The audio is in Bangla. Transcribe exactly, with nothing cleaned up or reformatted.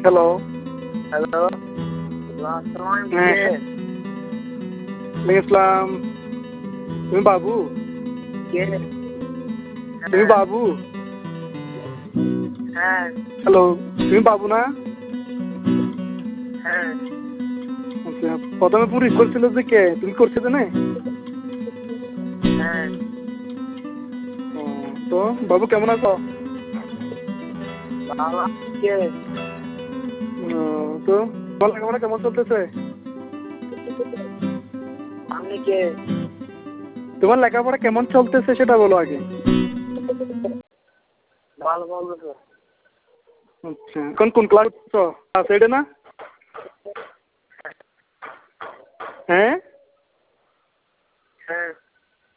হ্যালো হ্যালো হ্যাঁ ইসলাম তুমি বাবু কে তুমি বাবু হ্যাঁ হ্যালো তুমি বাবু না হ্যাঁ আচ্ছা প্রথমে পুরি করছিল যে কে তুমি করছো না হ্যাঁ তো বাবু কেমন আছো বাবা কে তো তোমার লেখাপড়া কেমন চলতেছে আপনি কে তোমার লেখাপড়া কেমন চলতেছে সেটা বলো আগে ভালো বলবো তো আচ্ছা এখন কোন ক্লাস করছো ক্লাস এইটে না হ্যাঁ হ্যাঁ